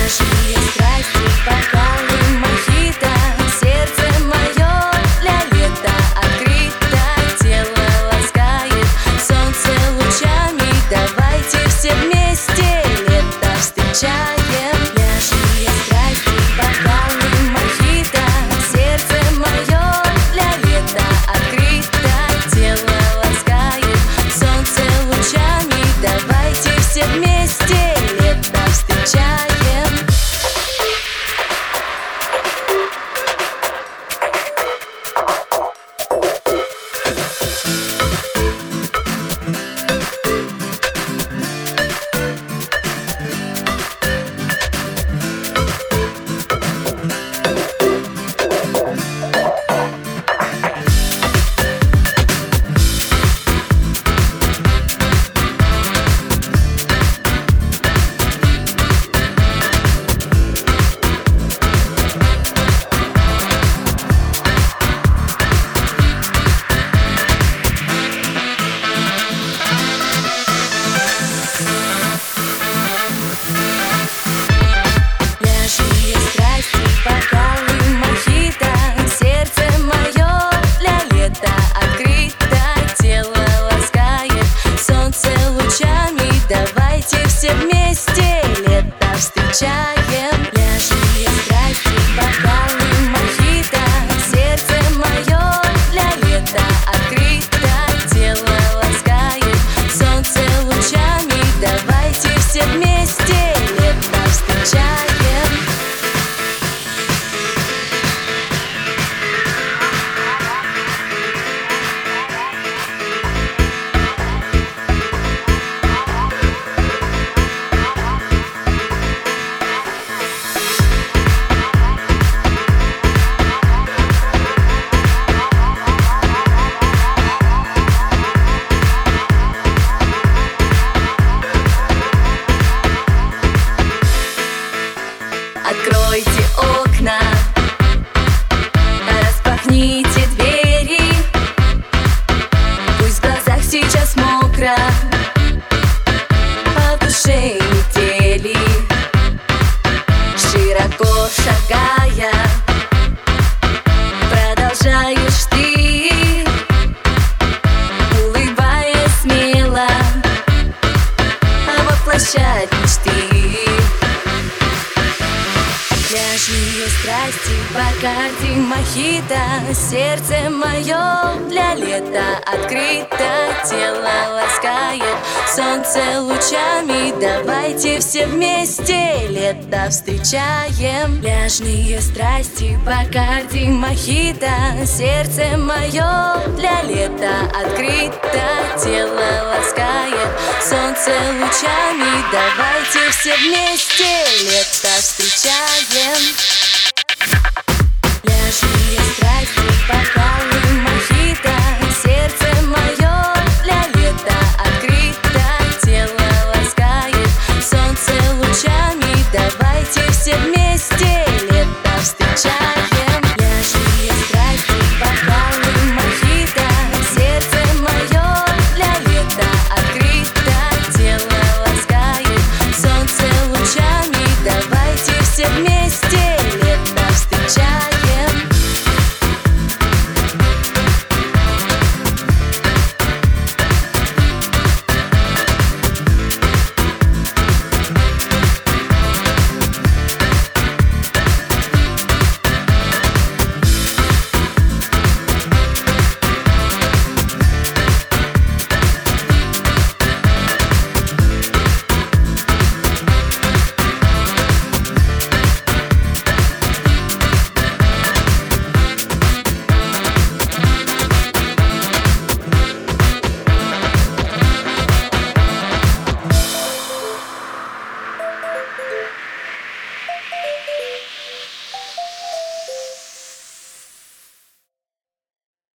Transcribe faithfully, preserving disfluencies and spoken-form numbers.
Нежные страсти, бокалы, мохито, сердце мое для лета открыто, тело ласкает солнце лучами. Давайте все вместе лето встречаем. Нежные страсти, бокалы, мохито, сердце мое для лета открыто, тело ласкает солнце лучами. Давайте все вместе лето встречаем. Нежные страсти, бокалы, мохито, сердце мое для лета открыто, тело ласкает солнце лучами. Давайте все вместе лето встречаем. Нежные страсти, бокалы, мохито, сердце мое для лета открыто, тело ласкает солнце лучами. Давайте все вместе лето встречаем. Откройте окна, распахните двери, пусть в глазах сейчас мокро, по душе метели. Широко шагая, продолжаешь ты, улыбаясь смело, воплощать мечты. Нежные страсти, бокали, мохито, сердце мое для лета открыто, тело ласкает солнце лучами. Давайте все вместе лето встречаем. Нежные страсти, бокали, мохито, сердце мое для лета открыто, тело ласкает солнце лучами. Давайте все вместе лето встречаем.